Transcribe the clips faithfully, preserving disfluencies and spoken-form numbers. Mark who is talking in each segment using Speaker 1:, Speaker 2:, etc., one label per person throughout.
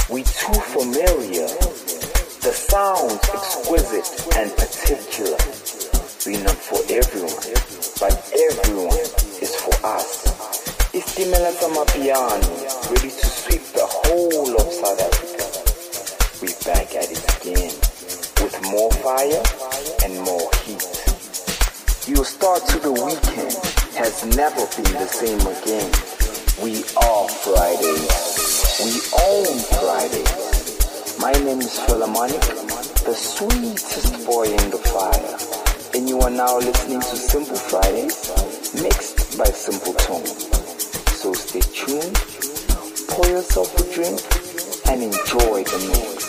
Speaker 1: We too familiar. The sounds exquisite and particular. We not for everyone, but everyone is for us. Istimela Samapiano, ready to sweep the whole of South Africa. We back at it again, with more fire and more heat. Your start to the weekend has never been the same again. We are Fridays. We own Fridays. My name is Philemonic, the sweetest boy in the fire. And you are now listening to Simple Fridays, mixed by Simple Tone. So stay tuned, pour yourself a drink, and enjoy the mix.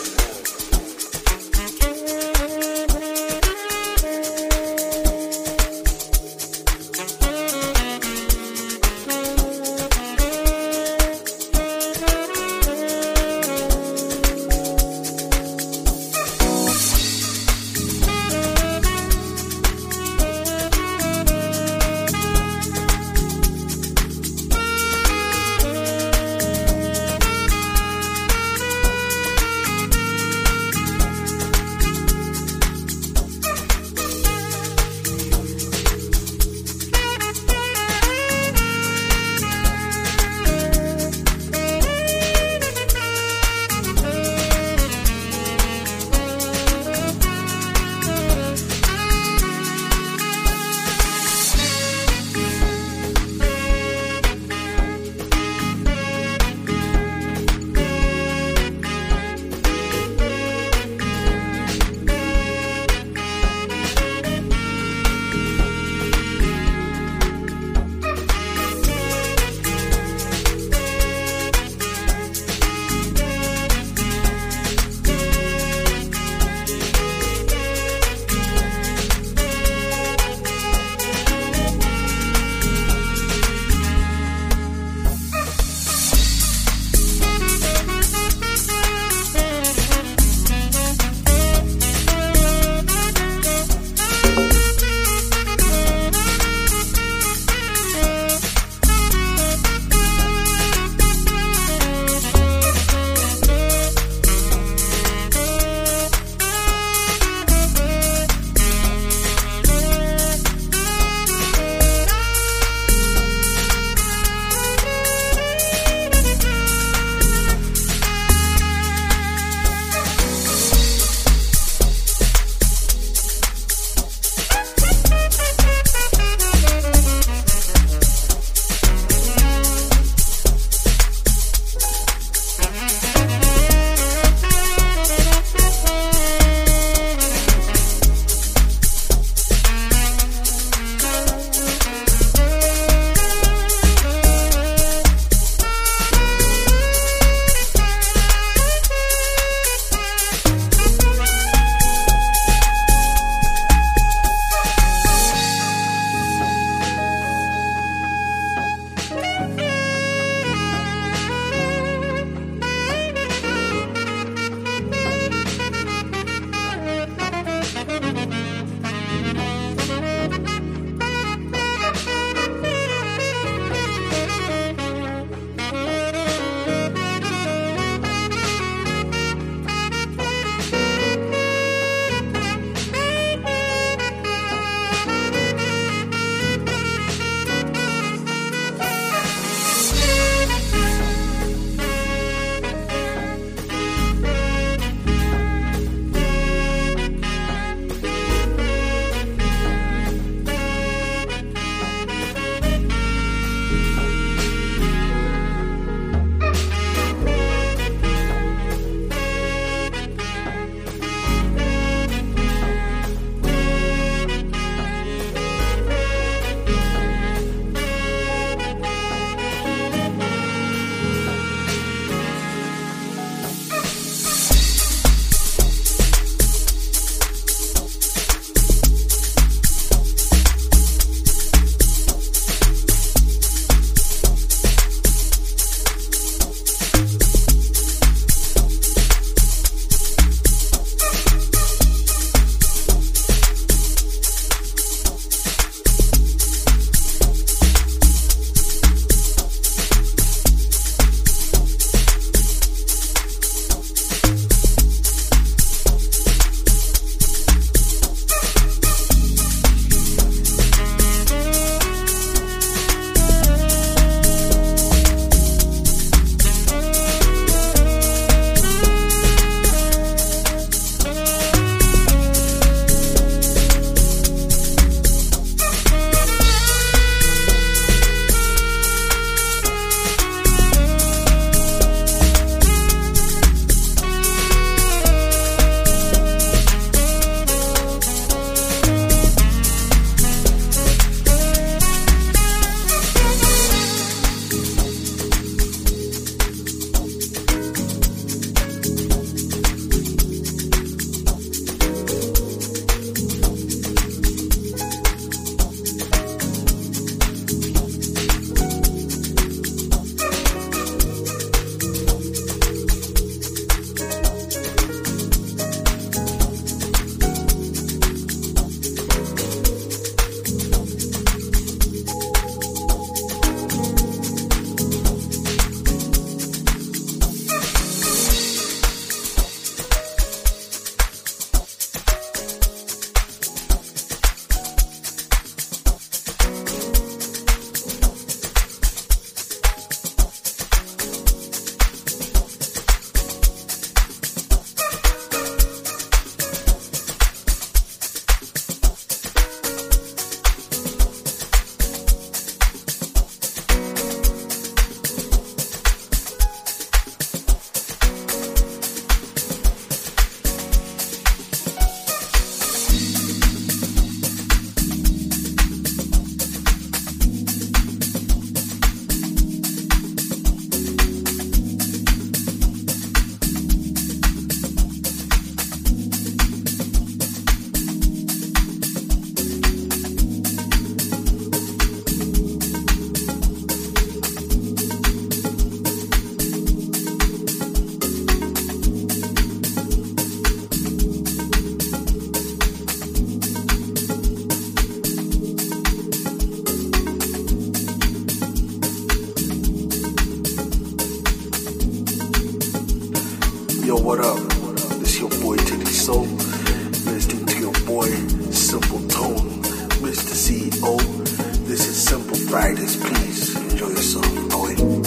Speaker 2: Yo, what up? This your boy Titty Soul. Listening to your boy Simple Tone, Mister C E O. This is Simple Fridays. Please enjoy yourself. Oh, wait.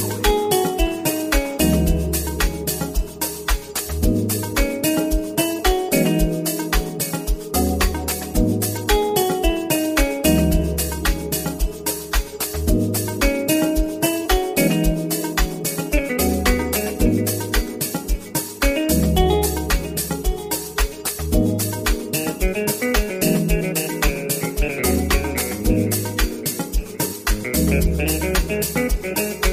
Speaker 3: Thank you.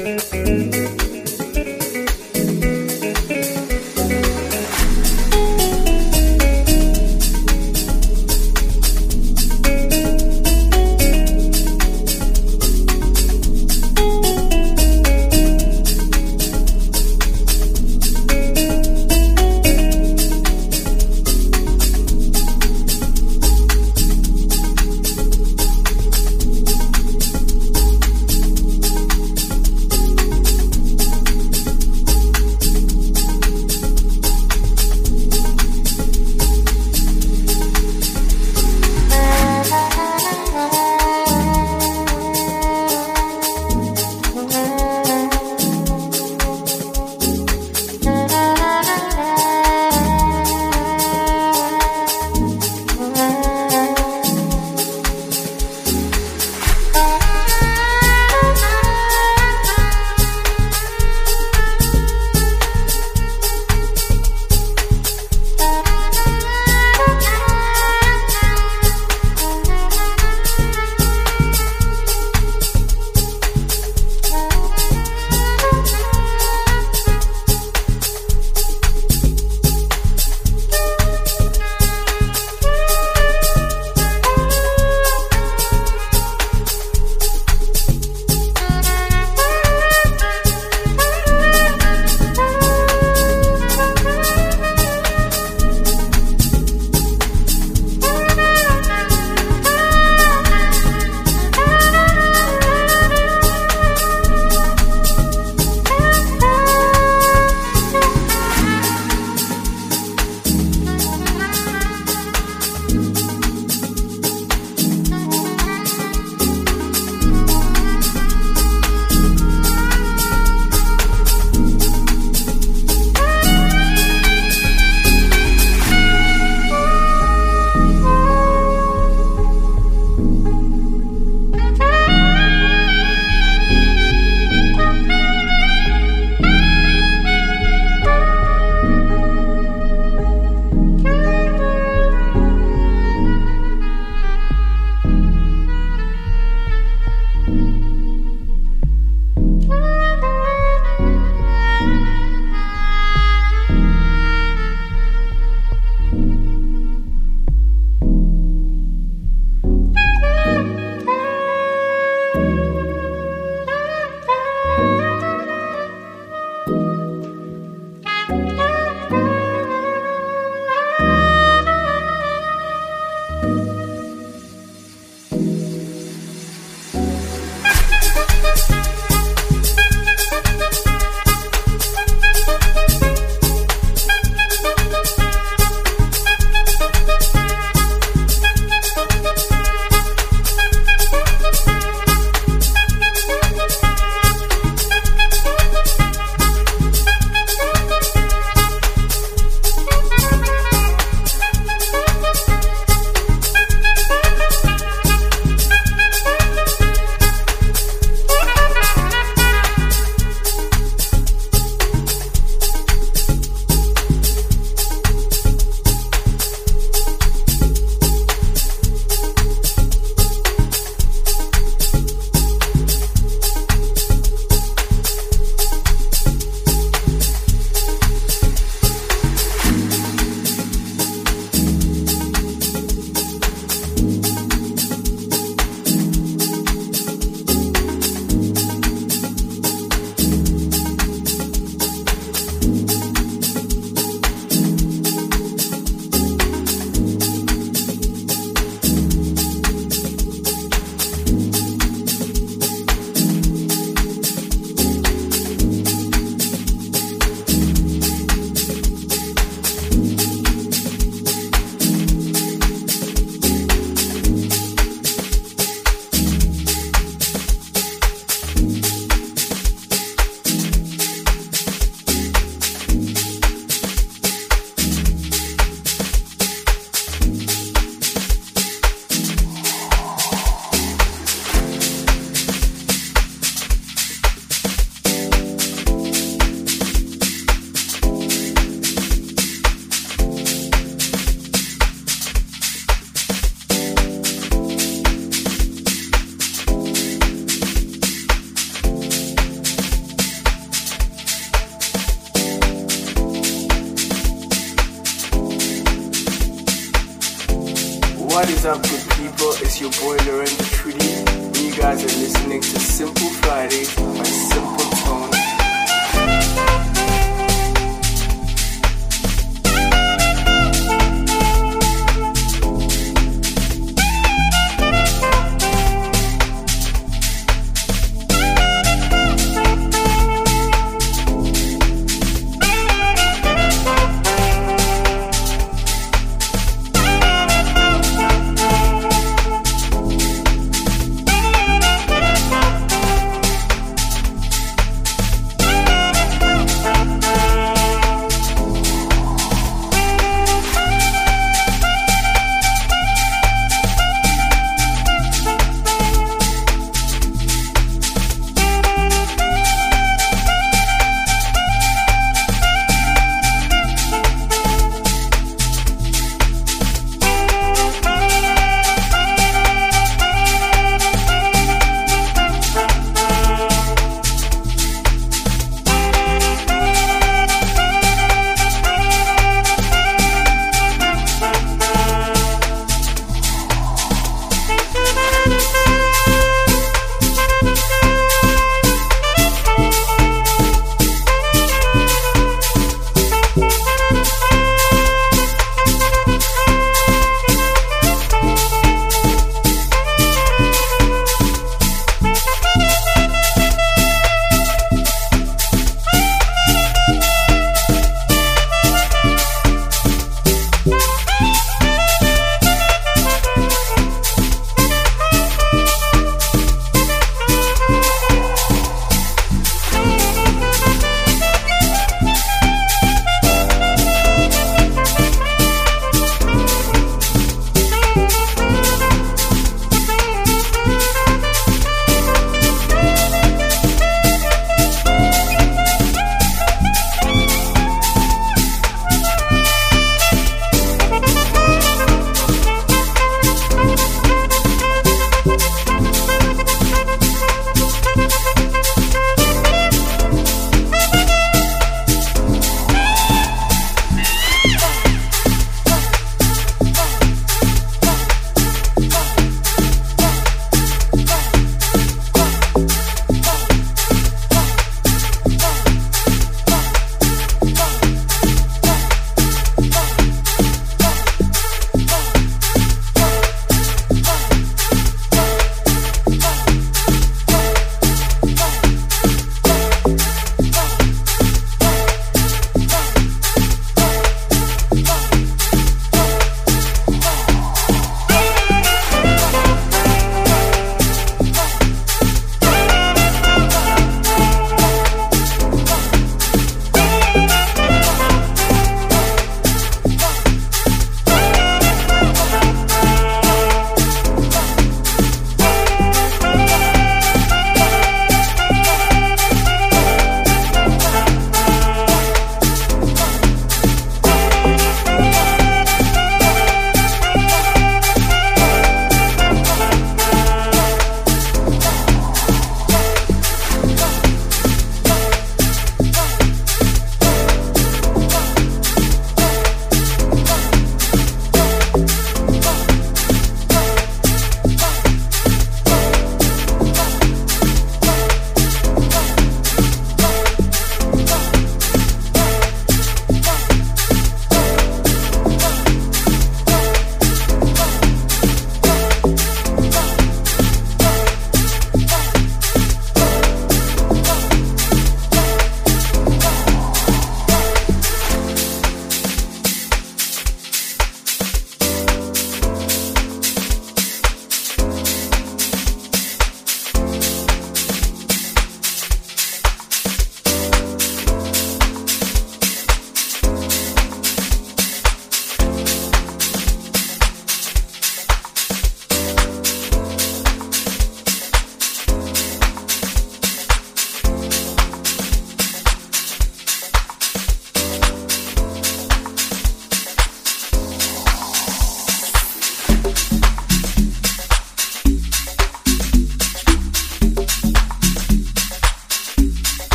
Speaker 3: What is up, good people? It's your boy Lorenzo Trudy, and you guys are listening to Simple Fridays by Simple Tone.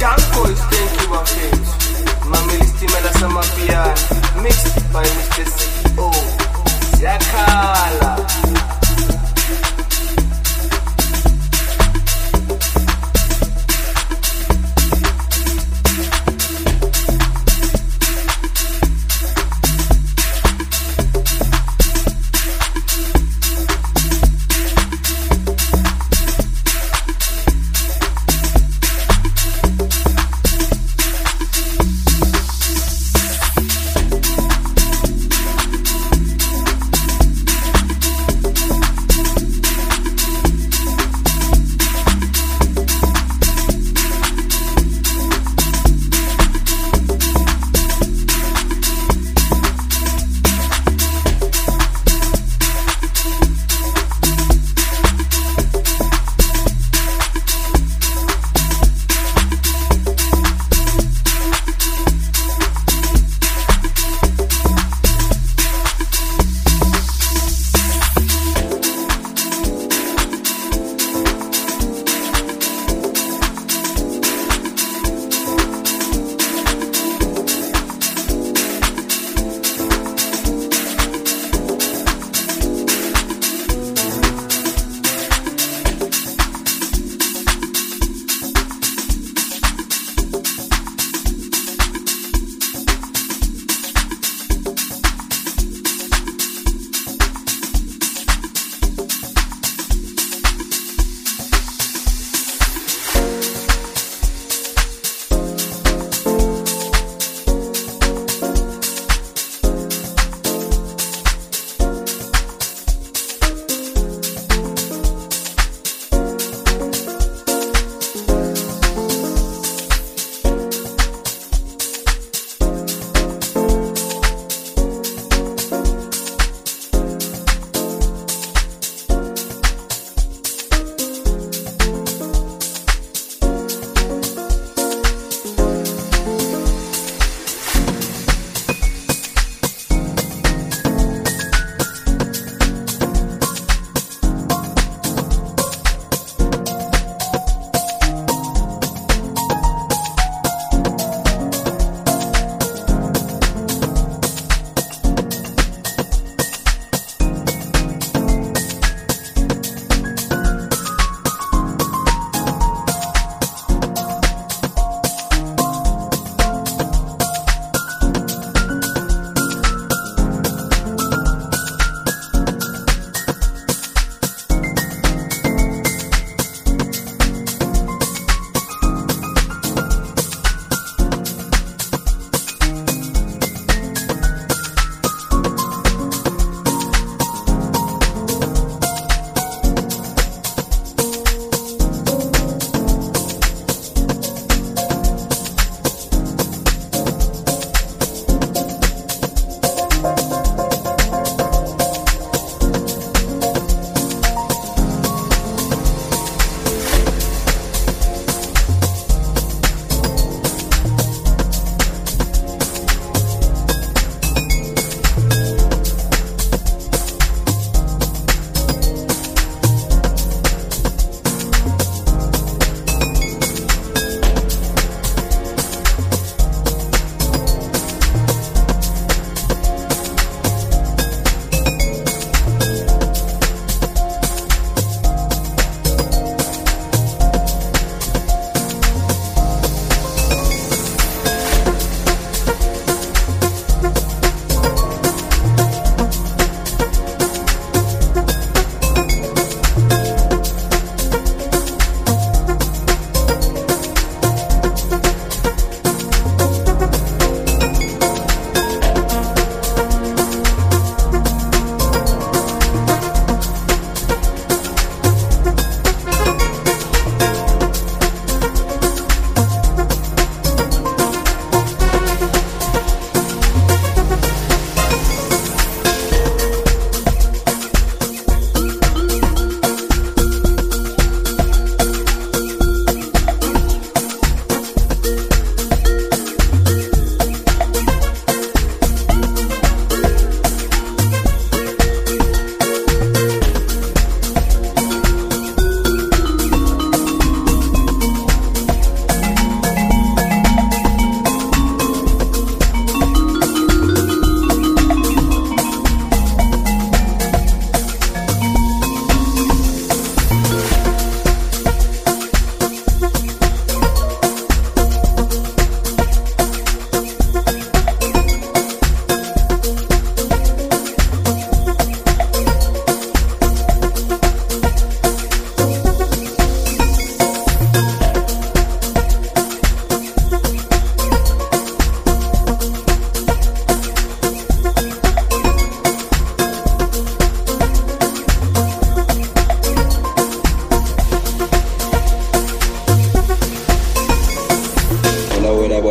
Speaker 3: Tanko is thank you of it. Mameli Stimela Samapian, mixed by Mister C O. Yakala.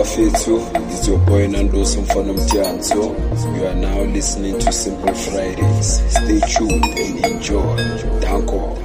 Speaker 4: bafethu, it's your boy Nando's Mfana Mtianzo. You are now listening to Simple Fridays. Stay tuned and enjoy. Danko.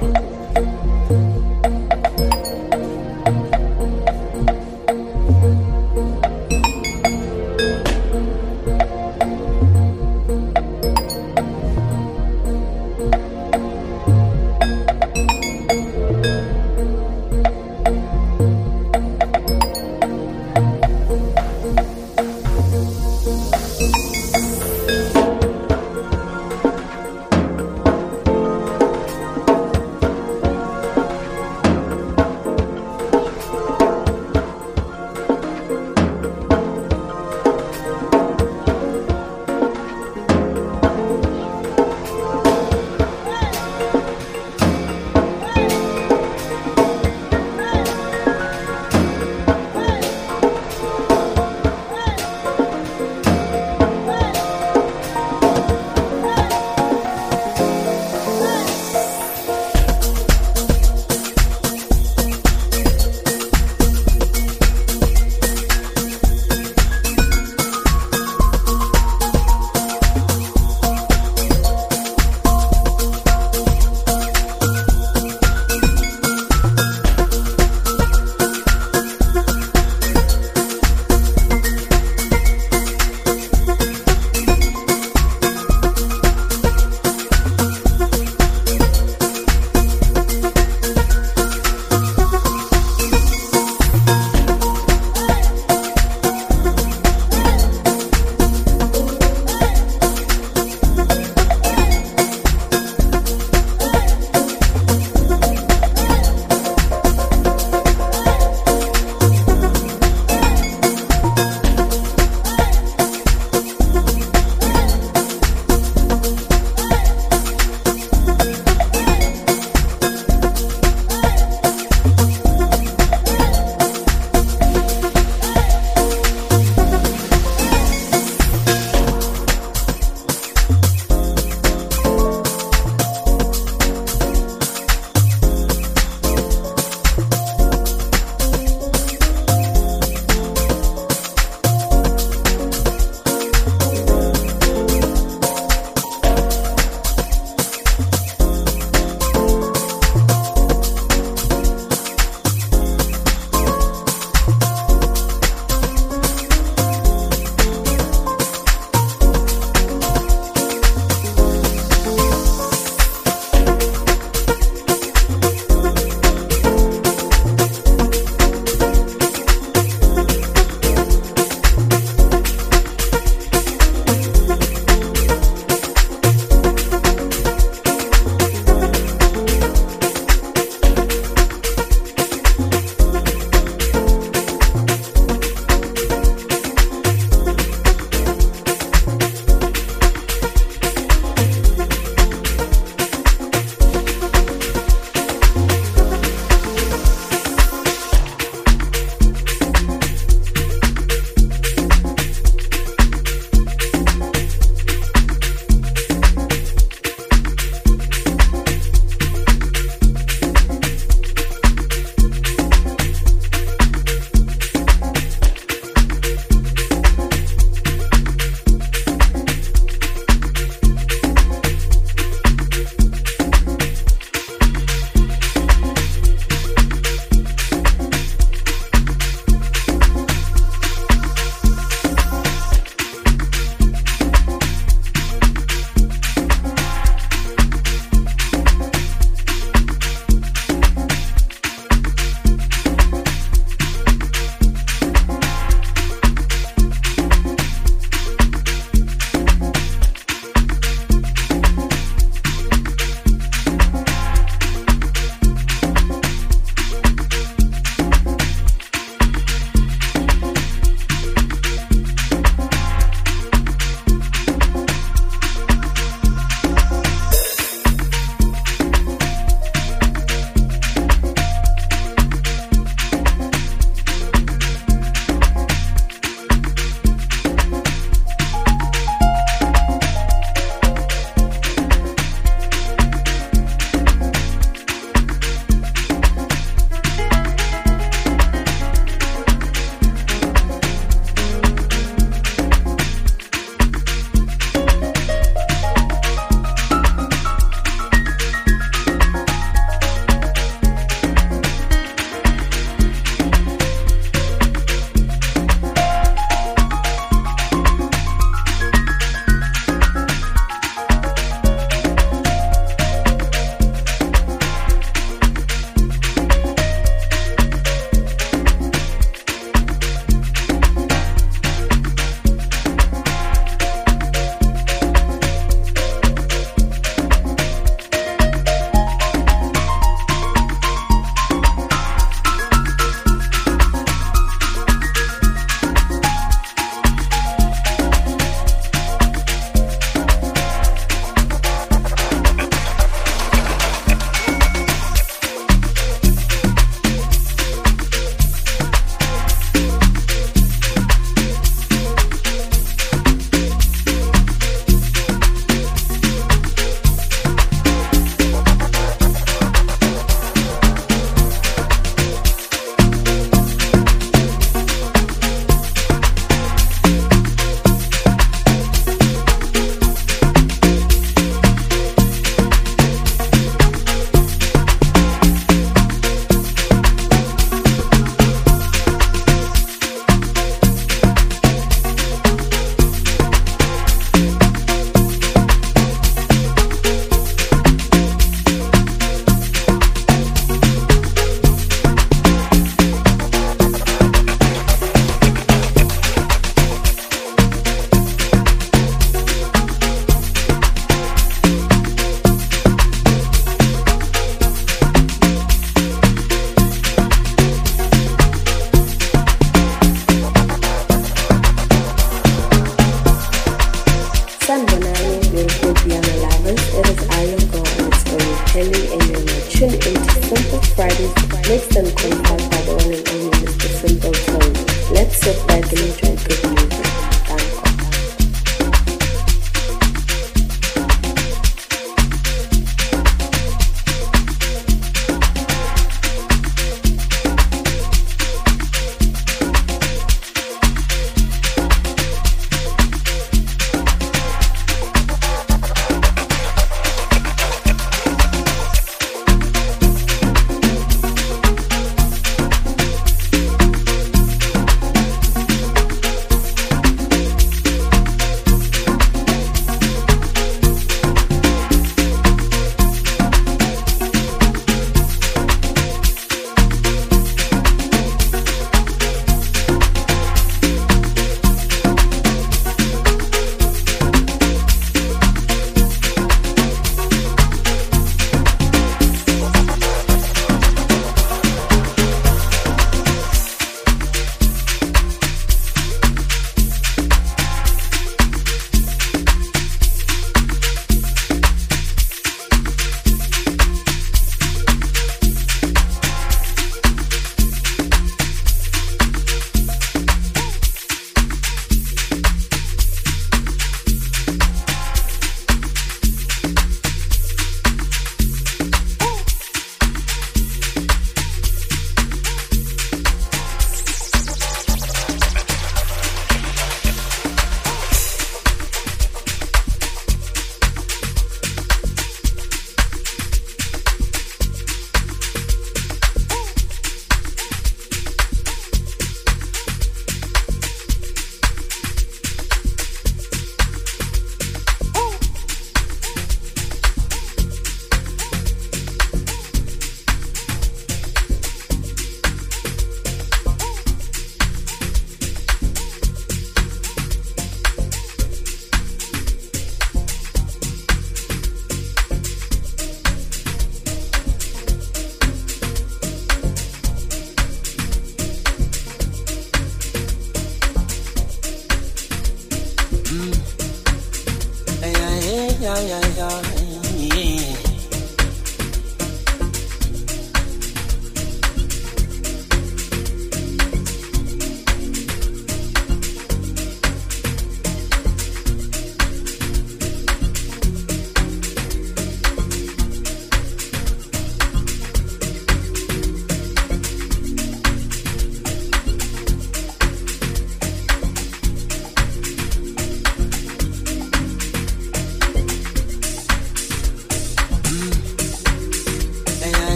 Speaker 5: mixed and compiled by the one and only Mister Simple Tone. Let's sit back and enjoy good music. Thank you.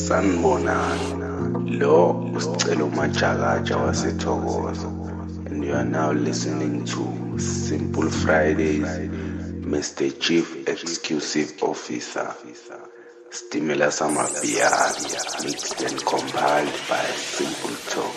Speaker 4: sanibonani. Lo usicelo majakaja wasethokoza. And you are now listening to Simple Fridays, Mister Chief Exclusive Officer, Stimela Samapiano, mixed and compiled by Simple Tone.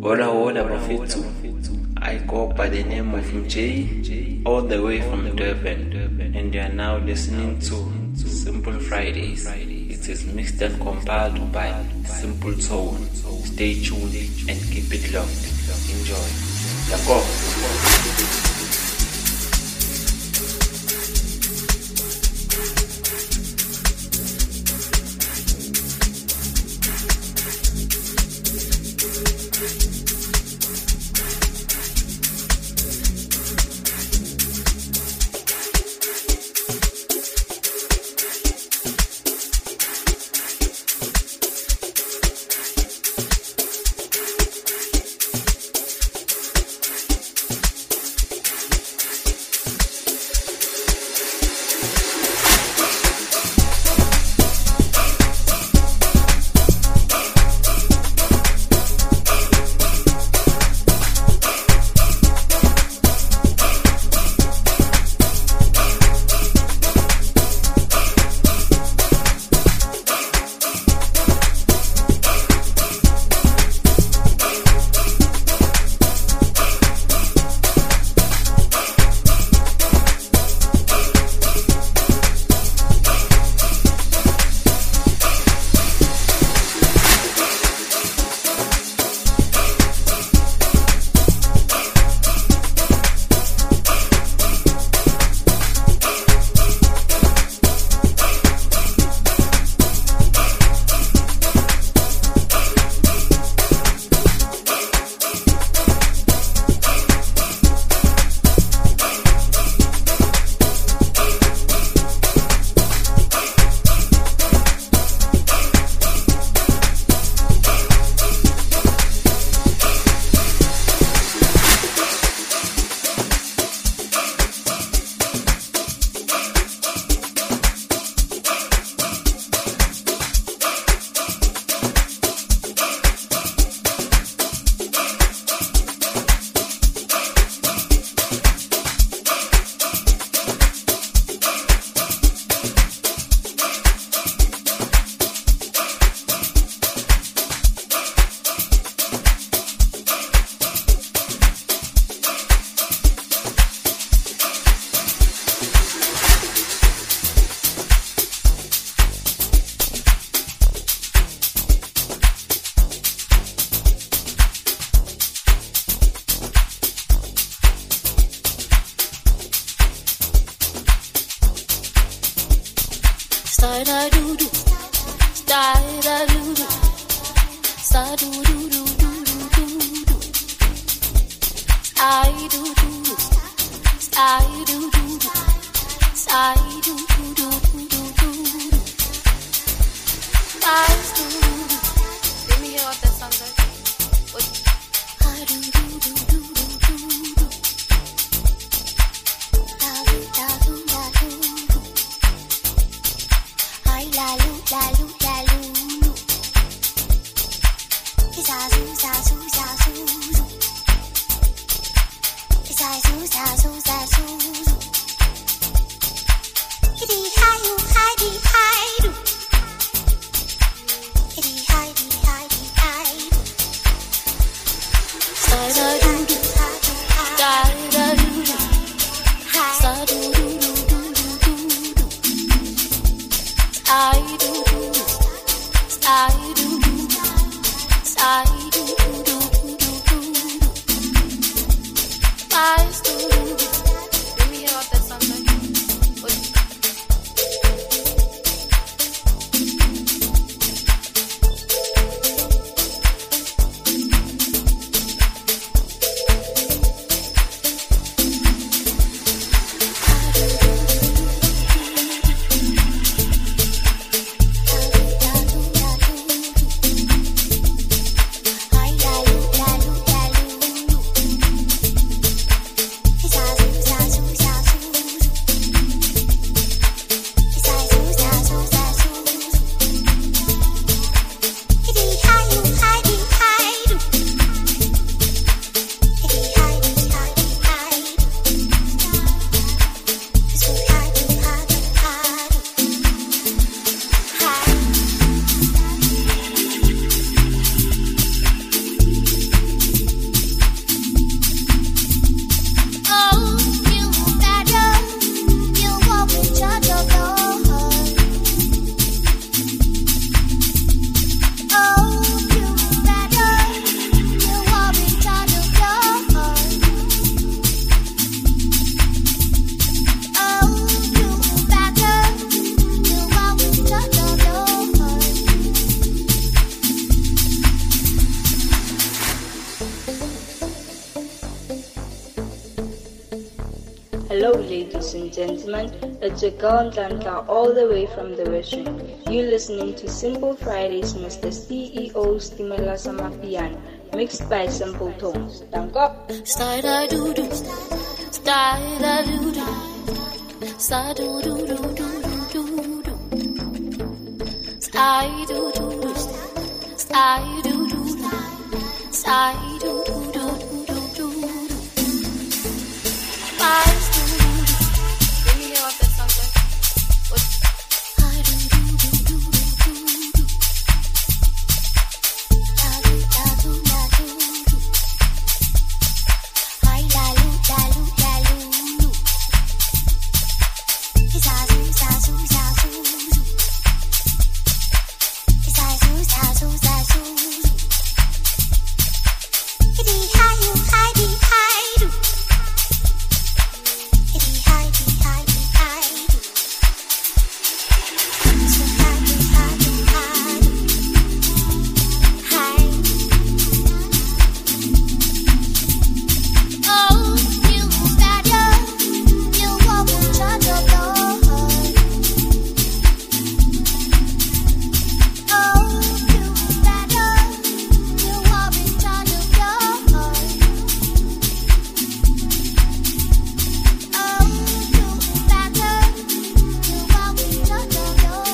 Speaker 6: Hola, hola, Bafetsu. I go by the name of M J, all the way from Durban, and you are now listening to Simple Fridays. It is mixed and compiled by Simple Tone. Stay tuned and keep it locked. Enjoy. Let's go.
Speaker 7: I do ladies and gentlemen. It's your girl Ntlantla all the way from the West Wing. You're listening to Simple Fridays, Mister C E O Stimela Samapian, mixed by Simple Tones. Danko.
Speaker 8: Style do do, style do do, style do do do do do do, style do do do, style do do, style do do do do do. Style do do. Let me hear what that song goes. What? Style do do do do do do. Style do do do do do. Ay la lu la lu la lu lu. Isa su sa su sa su su. Isa su sa su sa su su. Idi hi you hi di hi do. Idi hi di hi di hi do. So hi di hi di hi do. Hi. Oh, you bad girl, you walk in charge of your heart. Oh, you bad girl, you walk in charge of your heart. Oh, you bad girl, you walk in charge of your heart.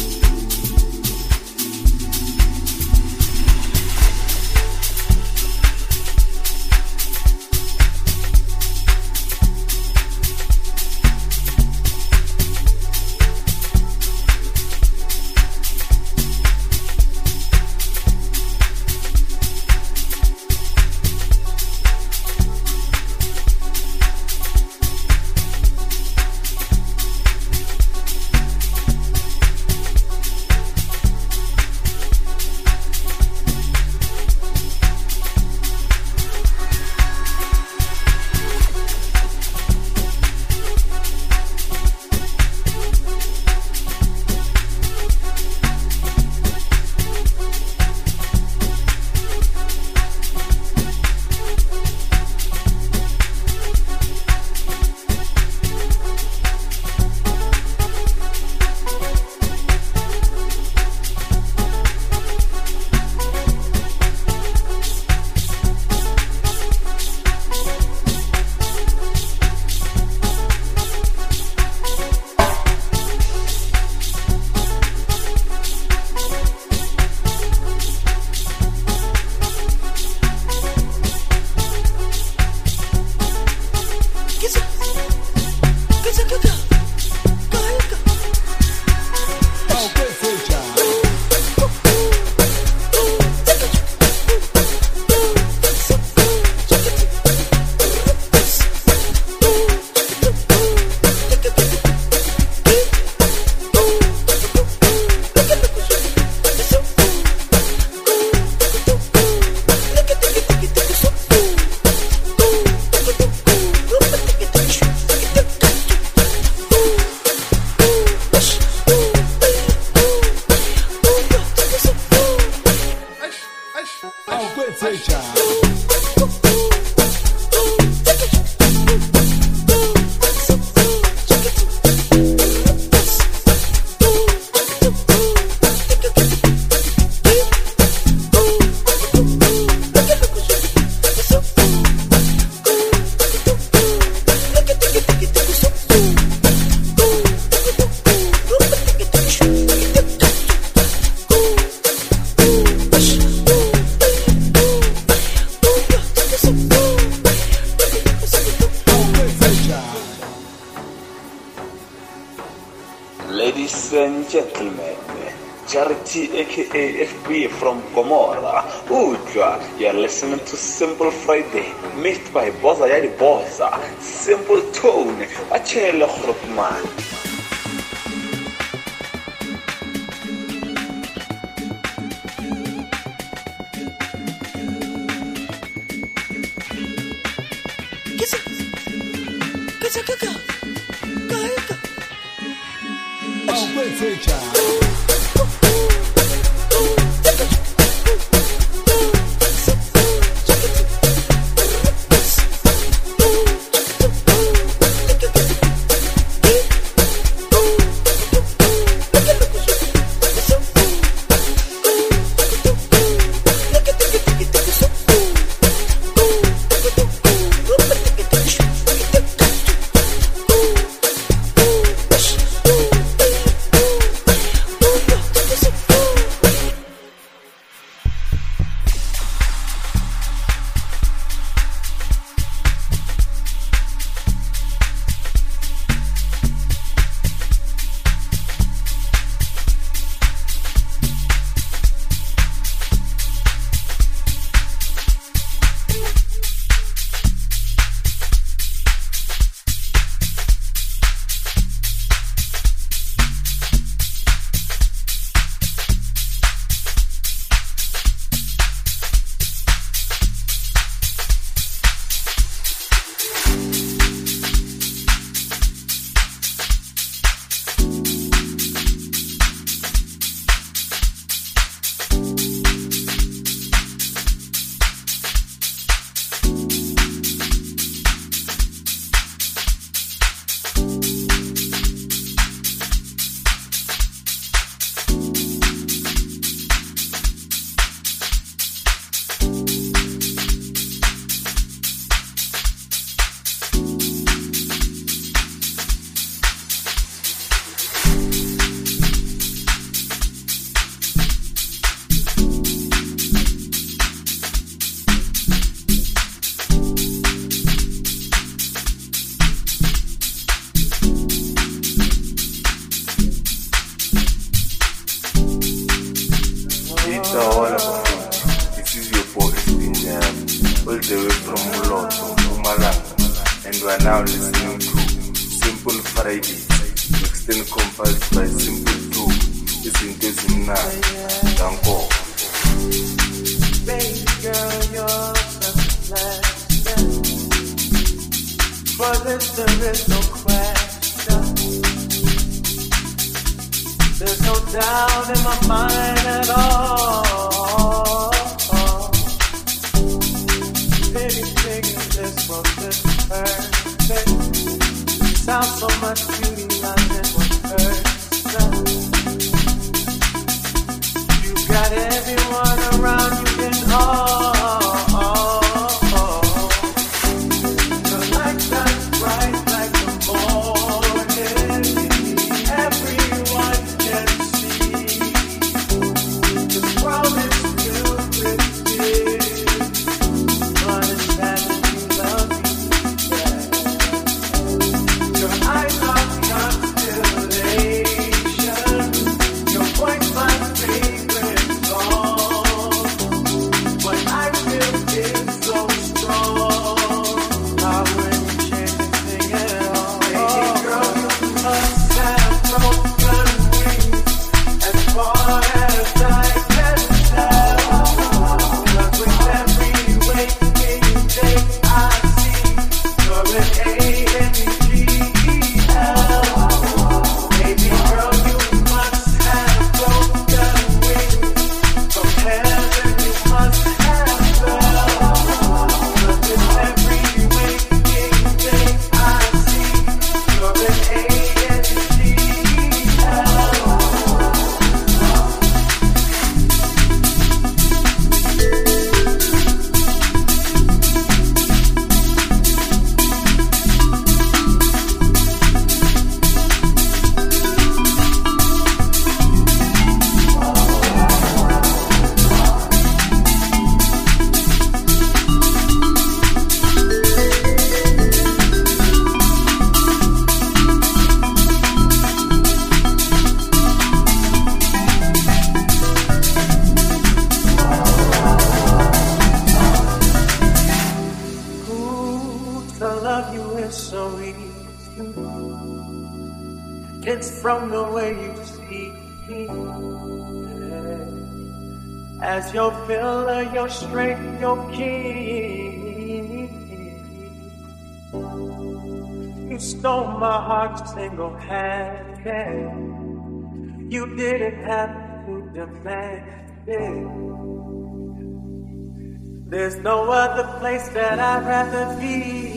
Speaker 9: Ladies and gentlemen, Charity aka F B from Gomorrah, Udra, you're listening to Simple Friday, mixed by Boza Yadi Boza, Simple Tone, Achele Khropman.
Speaker 10: now listening to Simple Friday, mixed and compiled by Simple Two. Izinto ezimnandi, danko.
Speaker 11: Baby girl, you're such a blessing. For this there is no question. There's no doubt in my mind at all. Anything in this world is perfect. Sounds so much beauty lies in one person. You got everyone around you in awe. The light shines bright like the morning. Everyone can see. This world is filled with tears. Understanding you love me, yeah. Your eyes are constellation. Your voice my favorite song. What I feel is so strong. How would you change anything at all? Baby girl, you must have broken wings. As far as I can tell. 'Cause with every waking day I see, you're an A N G L. Baby girl, you must have broken wings. From heaven you must have fell. 'Cause with every waking day I see, you're an A N G L. Ooh, to love you is so easy. It's from the way you see me. As your pillar, your strength, your key. You stole my heart single-handed. You didn't have to demand it. There's no other place that I'd rather be.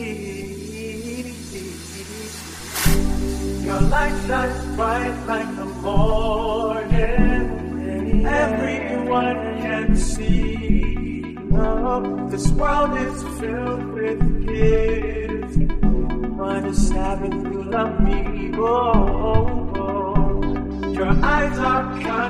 Speaker 11: Your light shines bright like the morning. Everyone can see. Oh, this world is filled with gifts. What is having you love me? Oh, oh. Your eyes are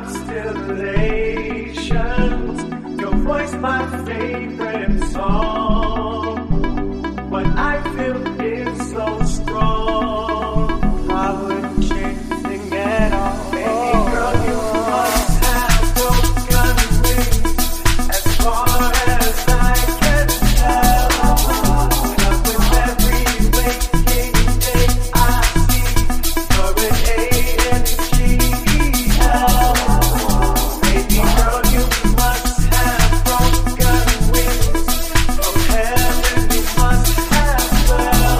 Speaker 11: constellations. Your voice my favorite song. What I feel is so strong. I wouldn't change anything at all. Baby girl, you must have broken wings. As far as I can tell. 'Cause with every waking day I see, you're an A N G L. Baby girl, you must have broken wings. From heaven you must have fell.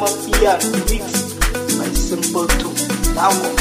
Speaker 3: Samapiano, mixed by Simple Two. Download.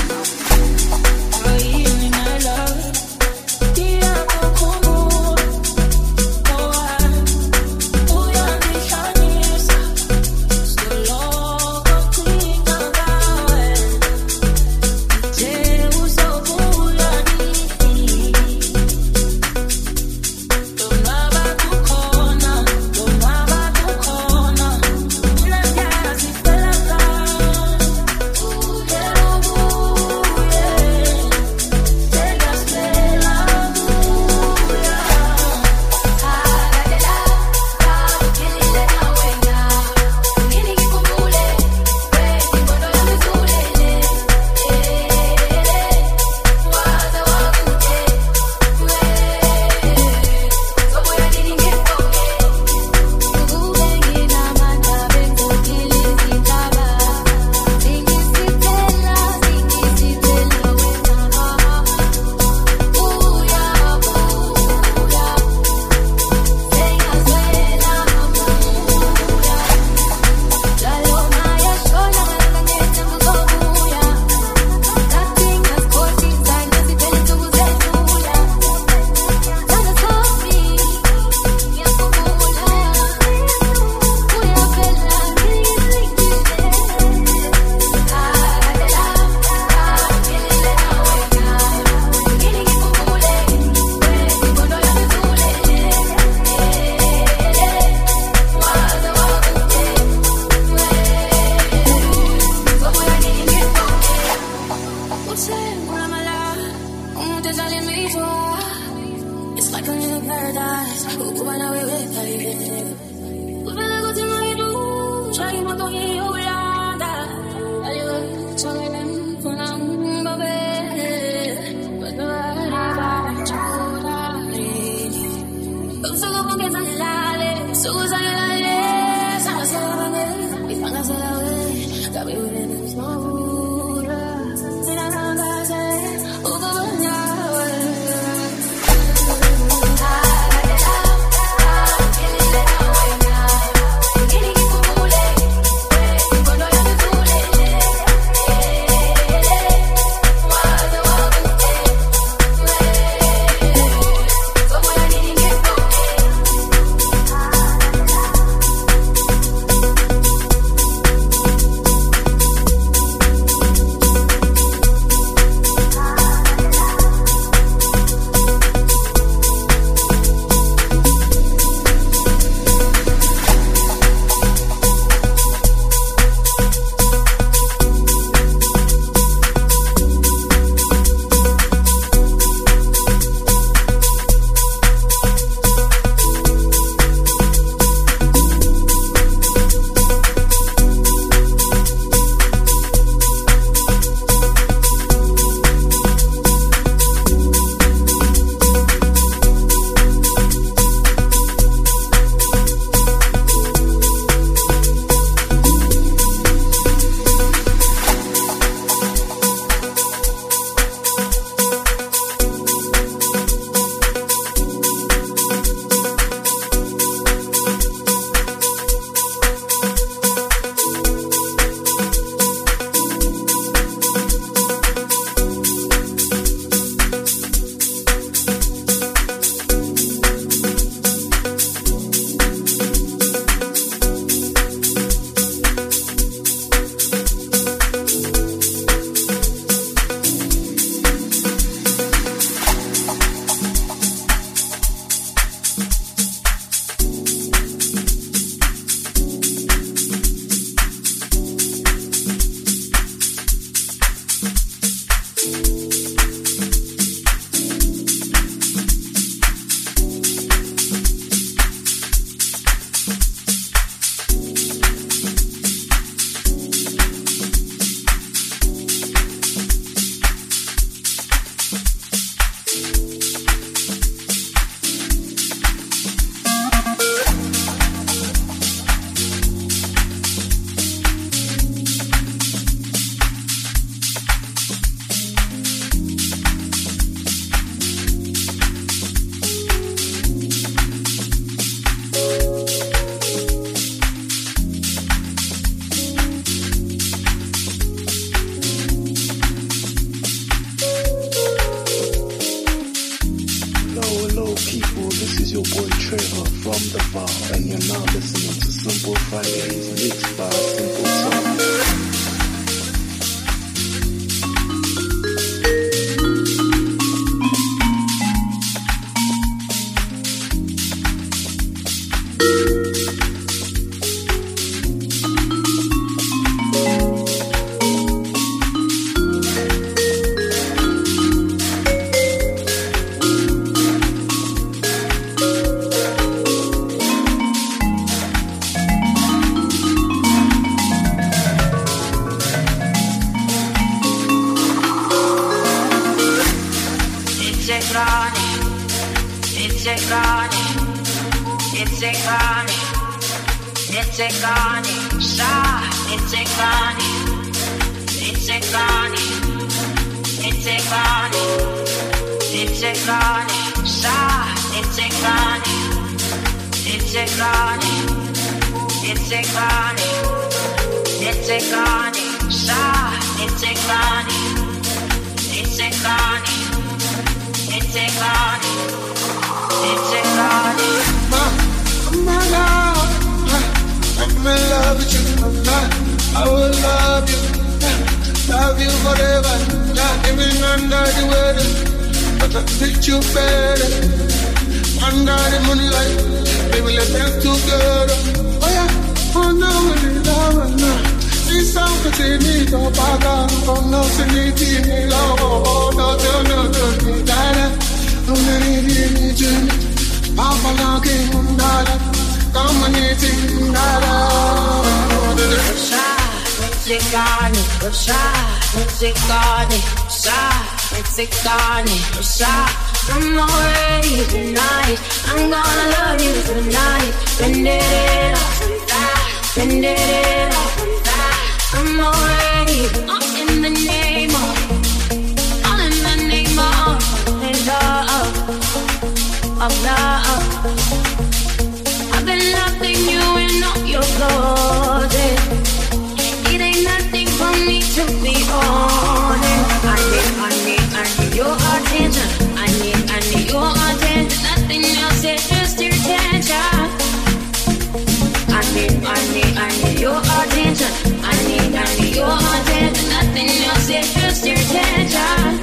Speaker 4: Simple Fridays, mixed by Simple Sound.
Speaker 12: I'm already tonight. I'm gonna love you tonight. Bend it up, bend it up. I'm already all in the name of, all in the name of love, of love. I've been loving you and all your clothing. It ain't nothing for me to be on it. I need, I need, I need your attention. I need, I need your attention. Nothing else, it's just your attention. I need, I need, I need your attention. I need, I need your attention. Nothing else, it's just your attention.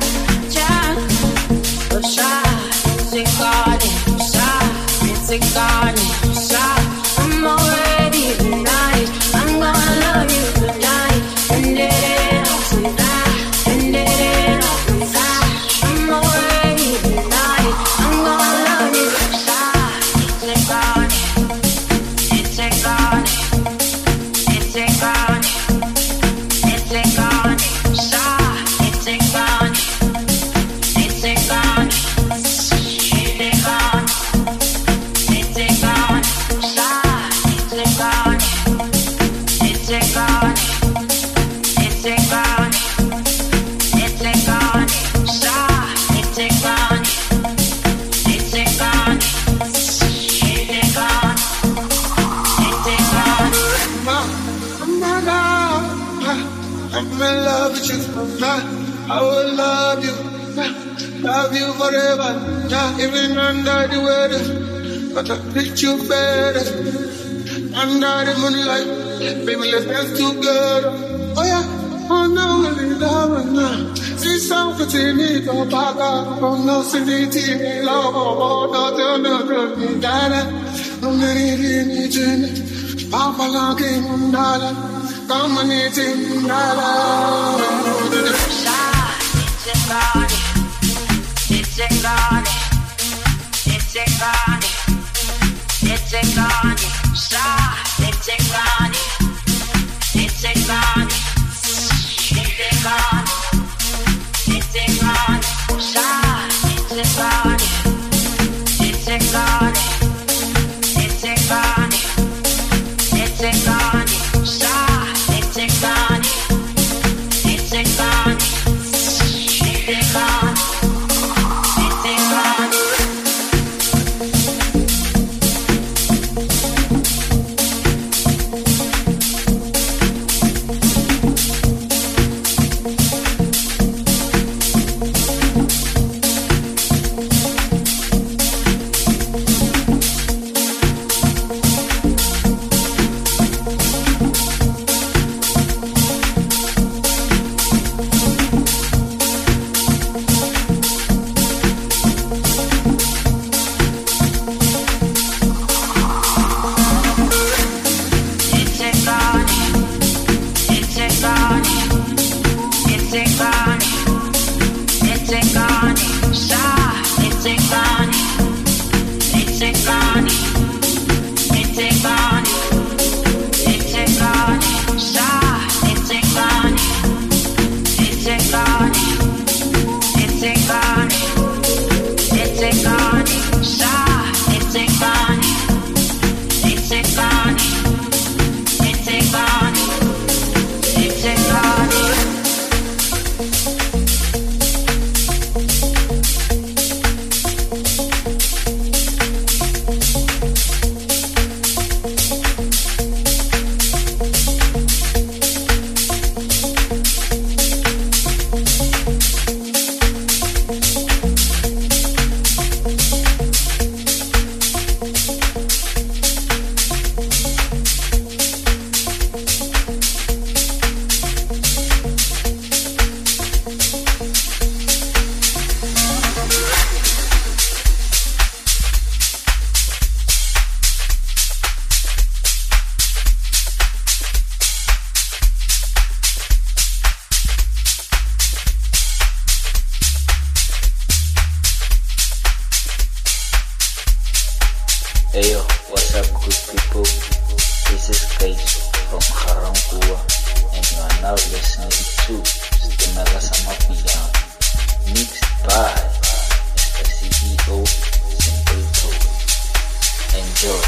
Speaker 12: Just shy, it's garden, shy, it's garden, shy. I'm already tonight. I'm gonna love you tonight. And it up tonight. And it up tonight. I'm already tonight. I'm gonna love you tonight. It's a garden. It's a garden. It's a garden. It's a garden. Shy. It's a garden. It's a garden. It's a garden. It's a garden. Shy. It's a garden. It's a garden. It's a garden. It's a garden. Shy. It's a garden. It's a garden. It's a garden. It's a garden.
Speaker 11: I'm not love. I'm in love with you. I will love you. Love you forever. Even under the weather. But I treat you better. Under the moonlight. Baby, let's dance together. Oh yeah. Oh no, I love now. See something in the back. Oh no, see it in love. Oh no, no, no, no, no. I'm not even in Papa looking on dollar, come on eating dollar.
Speaker 12: It's a garden, it's a garden, it's a garden, it's a garden, shy, it's a garden, it's a garden, it's a garden, it's a garden, shy, it's a garden, it's a garden, it's a garden. It's a garden, shy, it's a garden, it's a garden, it's a garden, it's a garden.
Speaker 13: from Karankua, and you are now listening to Stimela Samapian, mixed by Mister C E O Simple Tones. Enjoy.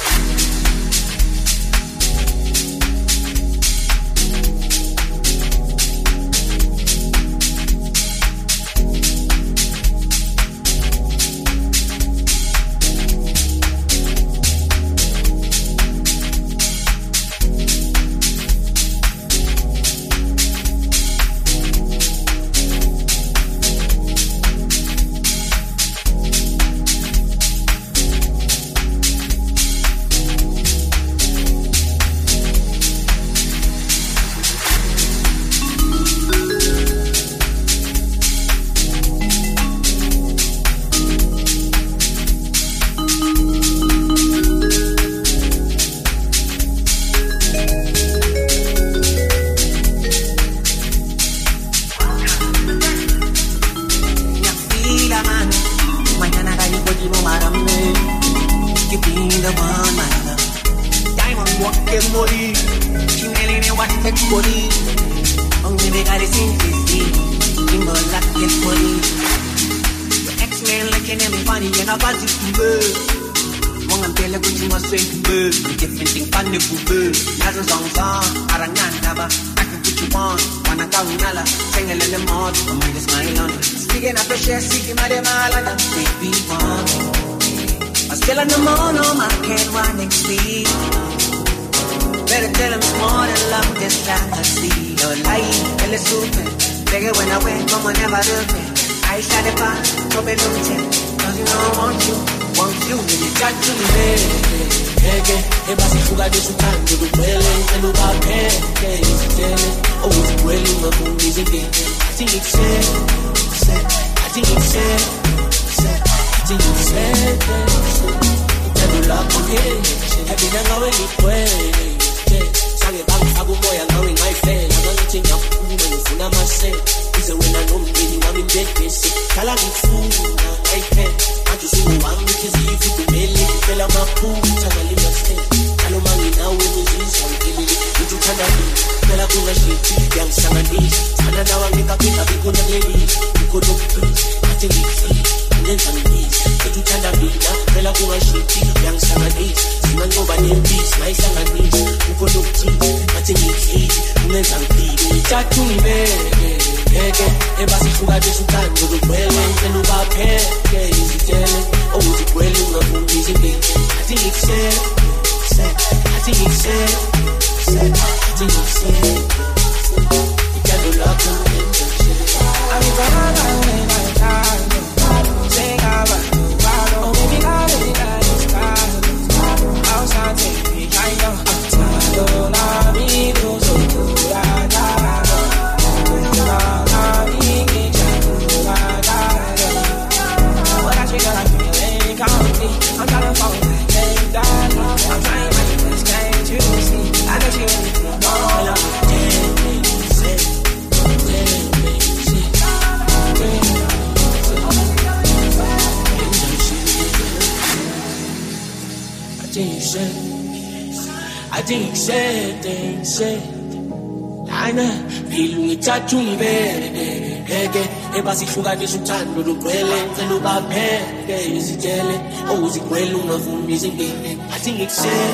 Speaker 14: Sihlukanisa uthando lugcwele ngicela ubapheke izitshele owuzigcwele ungavumi izimpini athi ngikusele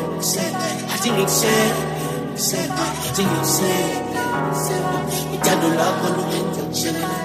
Speaker 14: athi ngikusele athi ngikusele ithando lakho lungenza ngishele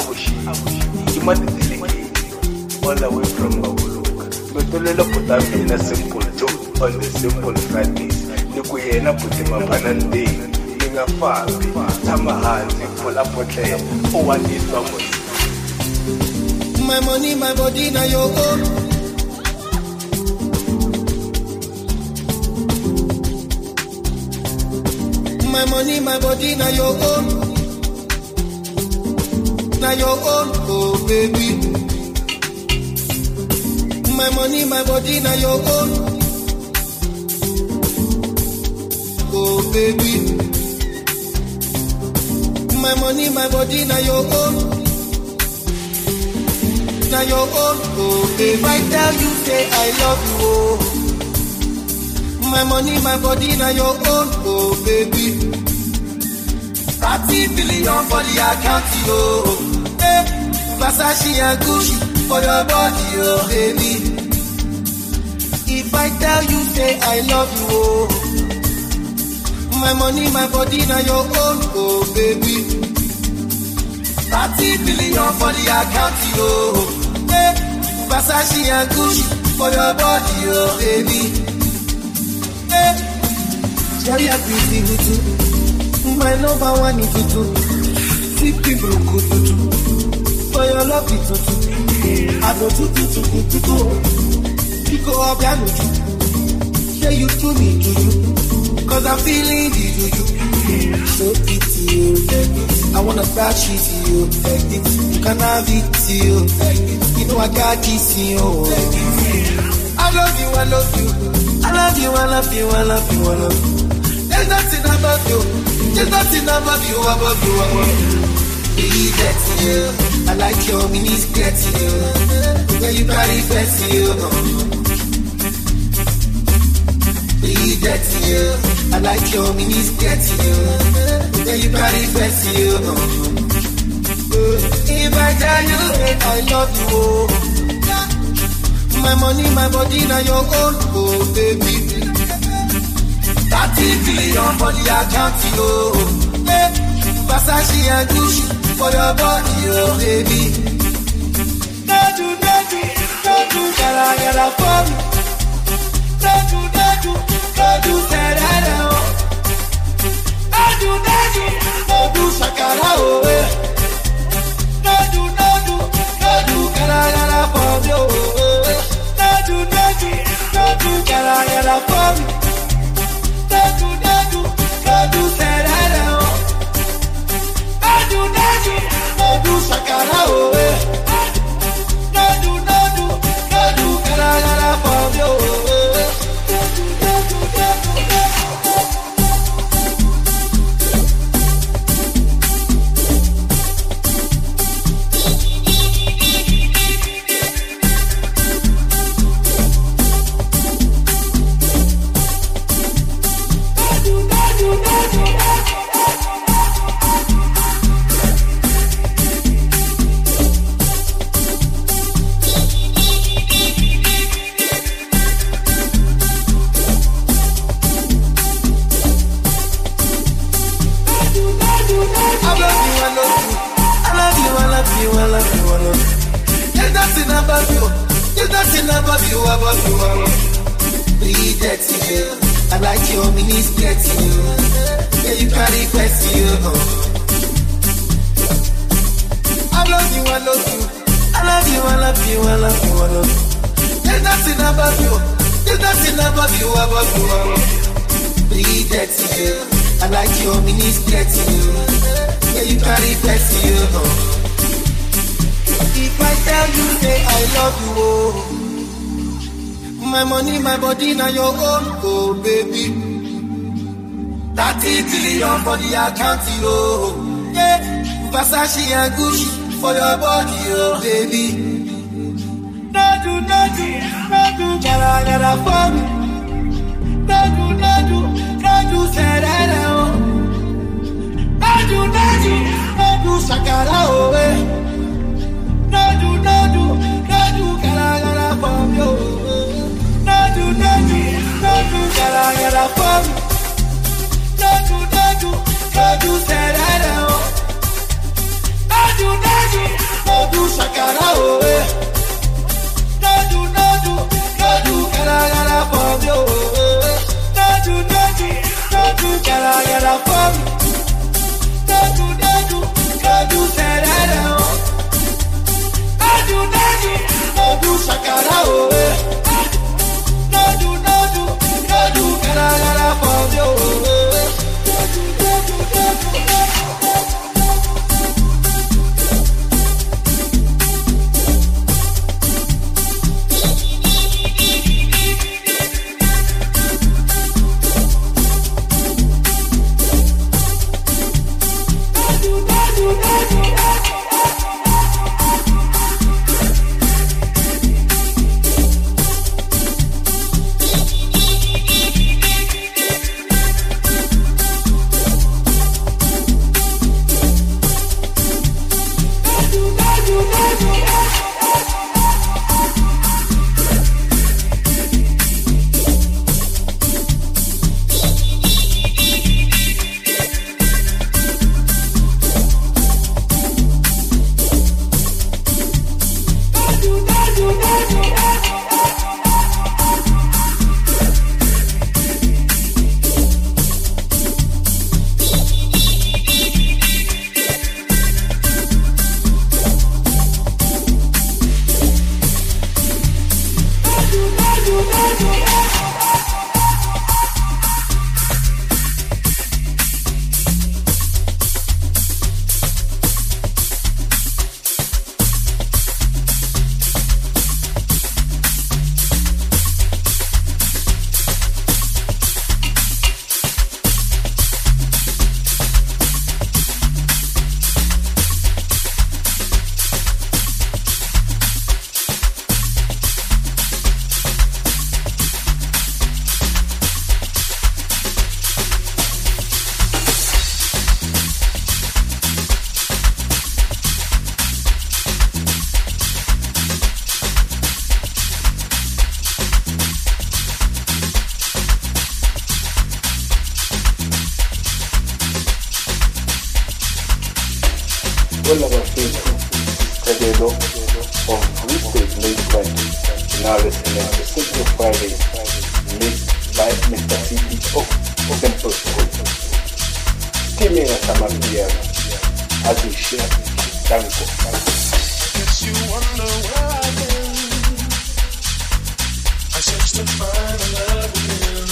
Speaker 10: Abushi, you might be delicate, all the way from Gabuluka. But the little put up in a simple joke on the simple Fridays. Nikuyena put him up on a day. Ninga Fabi, Tamahanzi, pull up with them. Oh, one is someone.
Speaker 15: My money, my body, now your own. My money, my body, now your own. Now your own, oh baby. My money, my body, now your own. Oh baby. My money, my body, now your own. Now your own, oh baby. If I tell you, say I love you, oh. My money, my body, now your own, oh baby. thirty billion for the account, oh. Hey, Versace and Gucci for your body, oh baby. If I tell you, say I love you, oh. My money, my body, now your own, oh baby. thirty billion for the account, oh. Hey, Versace and Gucci for your body, oh baby. Hey, Jerry, I'm busy with you. My number one is to do. See people good to do. For your love it's to do. I go to do to do to do. You go up and do. Say you to me to you. Cause I'm feeling the do you. So it's you. I wanna crash it to you. You can have it to you. You know I got this in you. I love you, I love you. I love you, I love you, I love you, I love you. There's nothing about you. There's nothing above you, above you, above you. Be that to you. I like your mini skirt to you. Where you carry best to you. Be that to you. I like your mini skirt to you. Where you carry best to you. If I tell you that I love you, my money, my body, now your own, oh baby. thirty billion for the account, oh. Hey, Versace and Gucci for your body, oh baby. No do, no do, no do, gotta get up for me. No do, no do, no do, say that, oh. No do, no do, no do, shakara, oh. No do, no do, no do, gotta get up for me, oh. No do, no do, no do, gotta get up for me. Nadu, nadu, nadu, serara, oh. Nadu, nadu, nadu, shakara, oh. Nadu, nadu, nadu, karara, for you, oh. Nadu, nadu, nadu, for the account, oh. Yeah, Versace and Gucci for your body, oh baby. No do, no do, no do, gotta get up for me. No do, no do, no do, say that, oh. No do, no do, no do, shakara, oh. No do, no do, no do, gotta get up for me, oh. No do, no do, no do, gotta get up for me. No do, no do, no do, say that, oh. No do, no do. for me. No do, no do, no do serere o. No do, no do, no do shakara o. eh. No do, no do, no do gara gara for me o. eh. No do, no do, no do, no do.
Speaker 10: All of our faithful Tadelo on Tuesdays late Friday. Now listening to Simple Fridays mixed by Mister C E O Simple Code. Timela Samapiano as we share Danko.
Speaker 11: Guess you wonder where I've been. I searched to find a love again.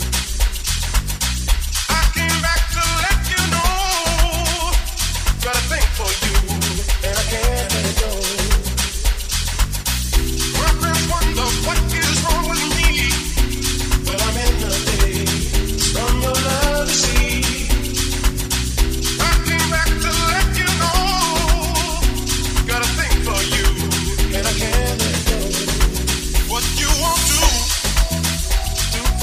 Speaker 11: I came back to let you know. Got a thing for you, and I can't let it go. My friends wonder what is wrong with me. Well, I'm in the daze from your love to see. I came back to let you know. Got a thing for you, and I can't let it go. What you won't do, do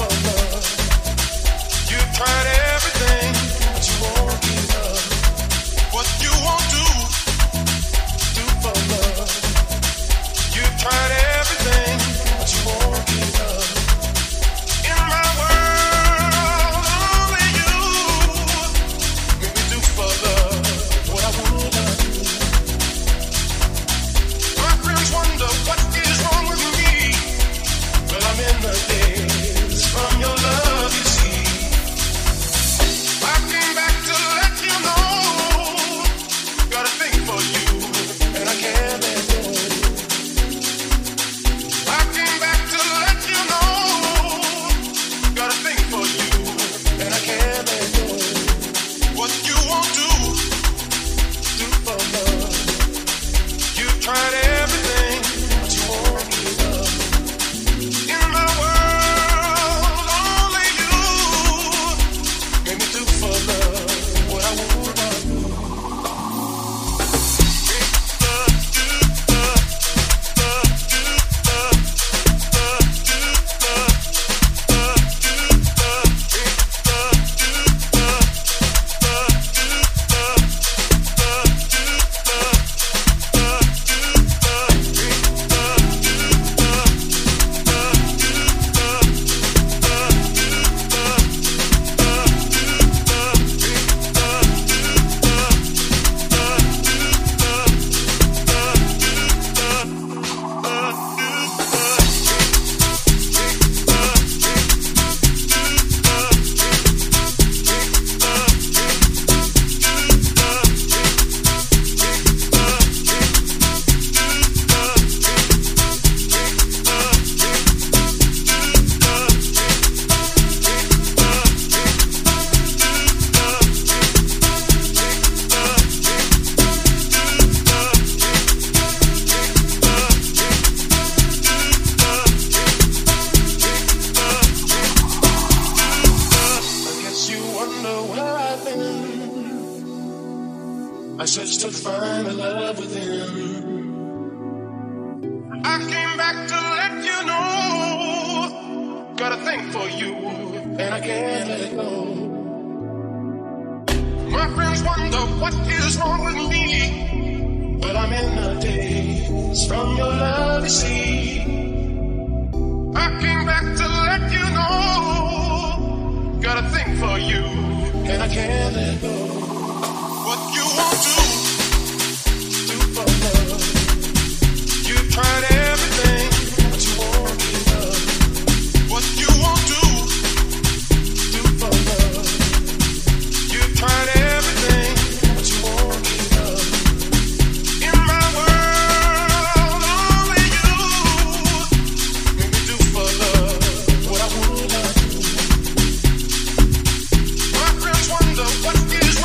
Speaker 16: I searched to find a love within. I came back to let you know. Got a thing for you, and I can't let it go. My friends wonder what is wrong with me, but I'm in a daze from your love, you see. I came back to let you know. Got a thing for you, and I can't let it go. What you won't do, do for love. You tried everything, but you won't give up. What you won't do, do for love. You tried everything, but you won't give up. In my world, only you make me do for love what I would not do. My friends wonder what is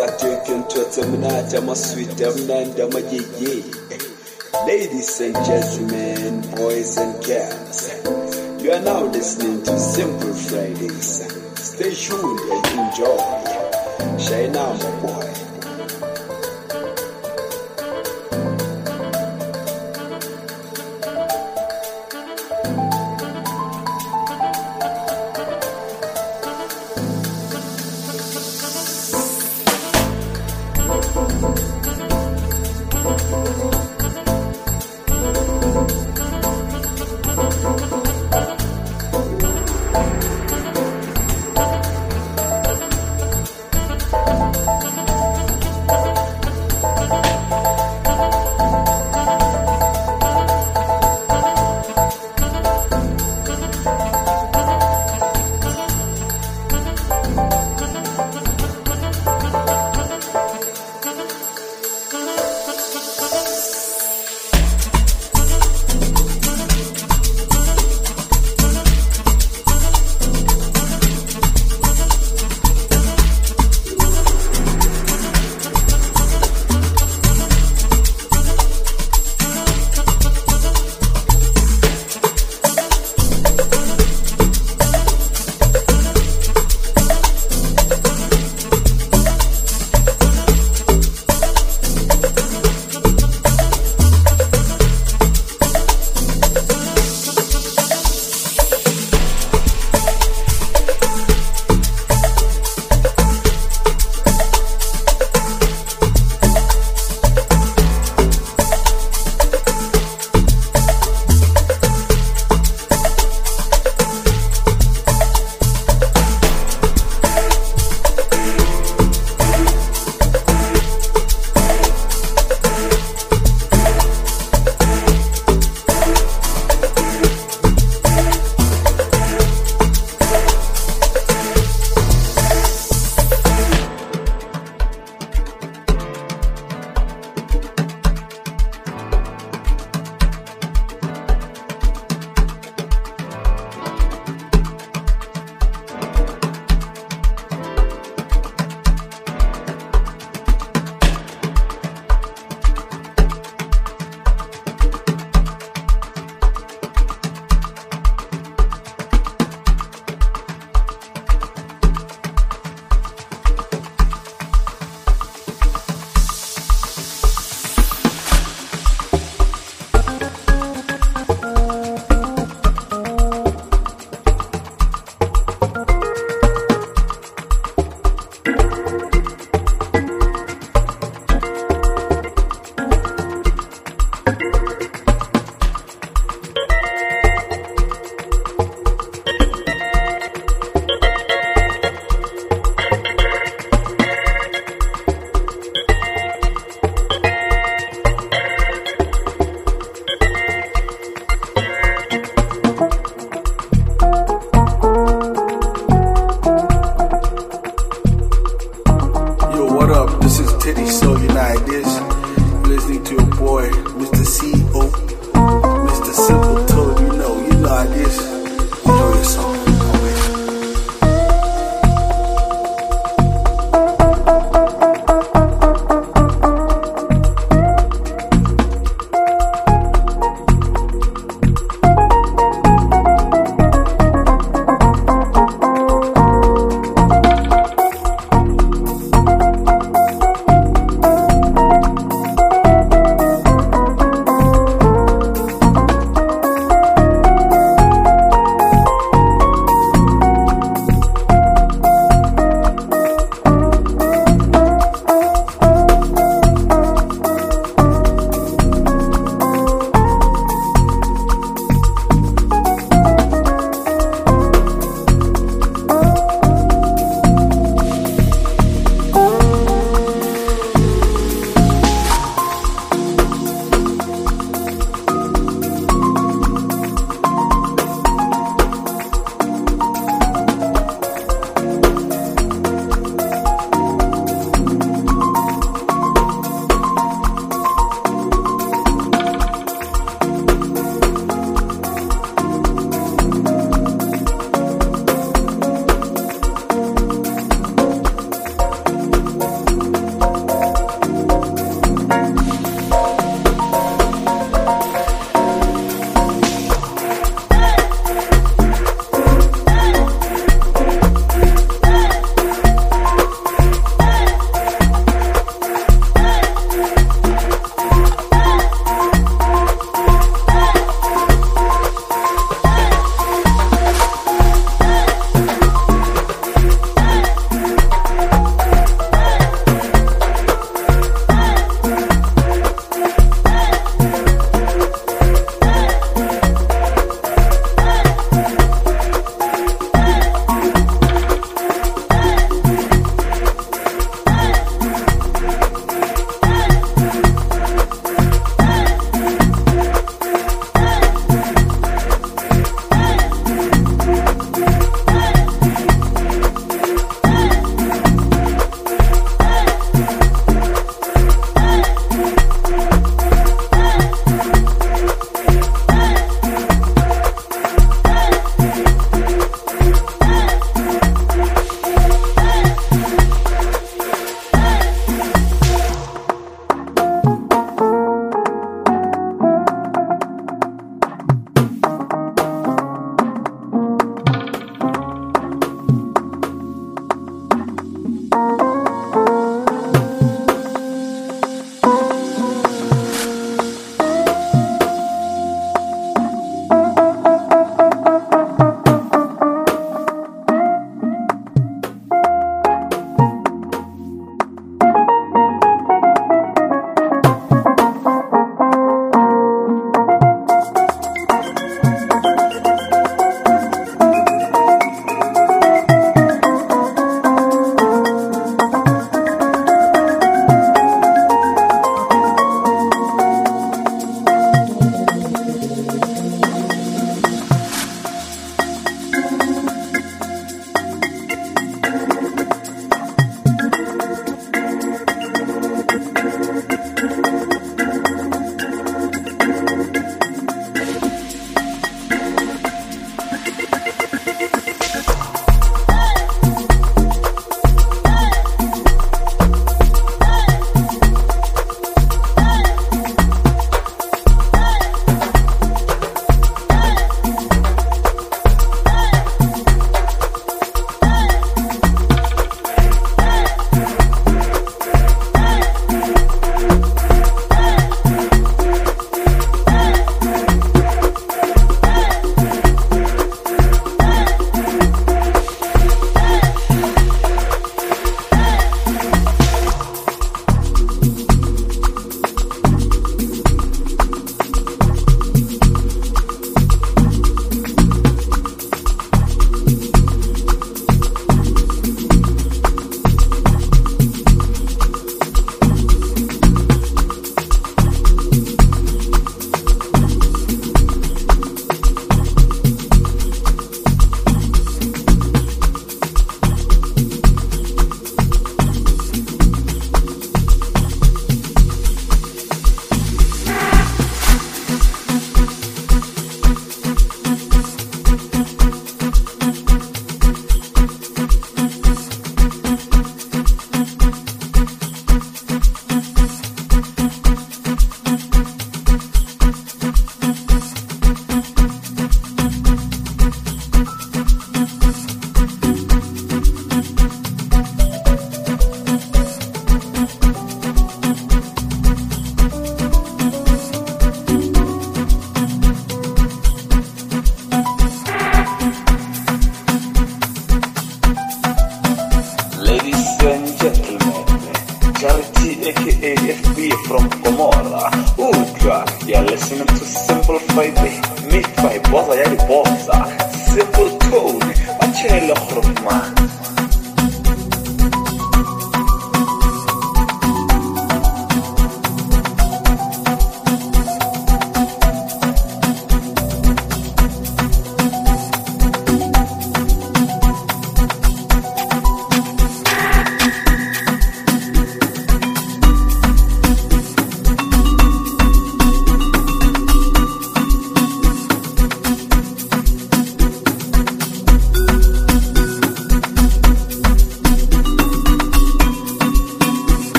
Speaker 4: ateke ntotse mnati amasweet amnandi amajeye. Ladies and gentlemen, boys and girls, you are now listening to Simple Fridays. Stay tuned and enjoy. Shine on, my boy.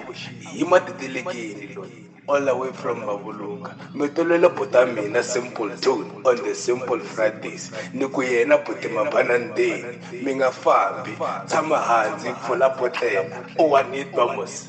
Speaker 10: yima titilekeni lo all the way from Mabuluka. Metolelo puta mina simple tune on the Simple Fridays. Niku yena puti mabanandeni. Minga fambi, tama hanzi pfula potela. Owanitwa mos.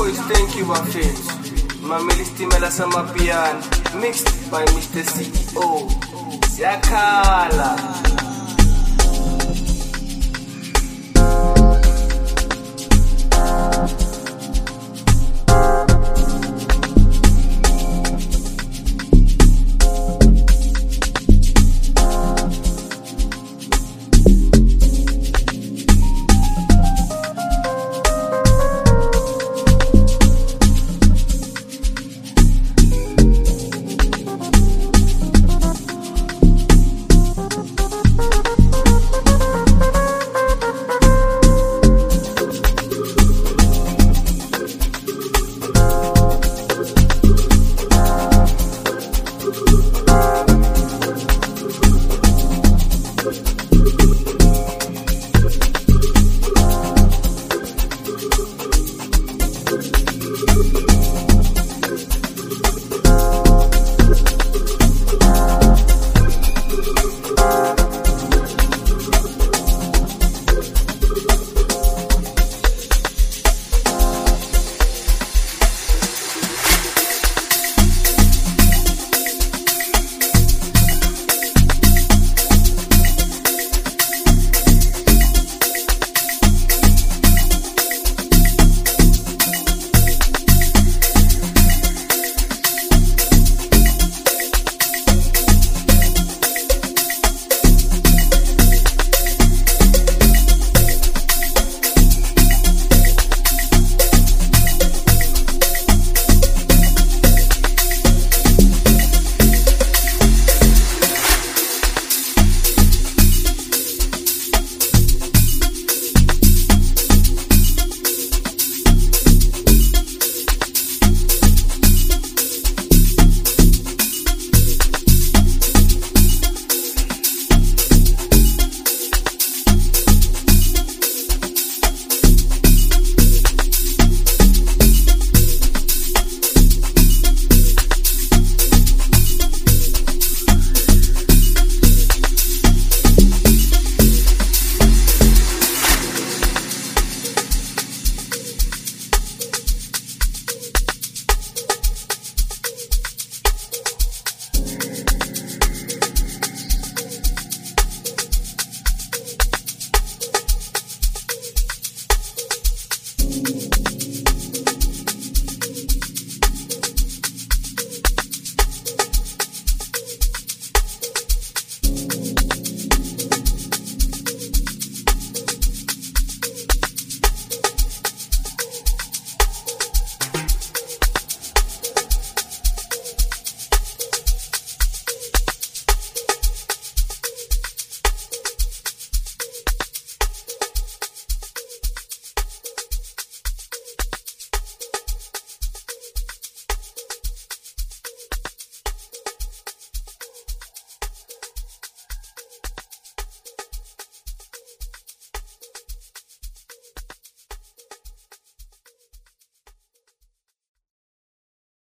Speaker 3: always thank you bafethu. Mameli Stimela Samapiano, mixed by Mister C E O. Siyakhala.